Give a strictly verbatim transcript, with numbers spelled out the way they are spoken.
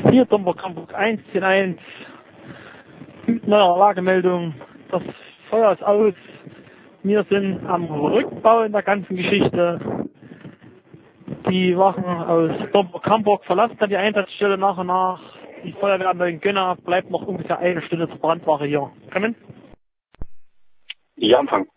Hier Domburg Hamburg eins zehn eins mit neuer Lagemeldung. Das Feuer ist aus. Wir sind am Rückbau in der ganzen Geschichte. Die Wachen aus Domburg Hamburg verlassen dann die Einsatzstelle nach und nach. Die Feuerwehr an Neuengönner bleibt noch ungefähr eine Stunde zur Brandwache hier. Kommen? Ja, Anfang.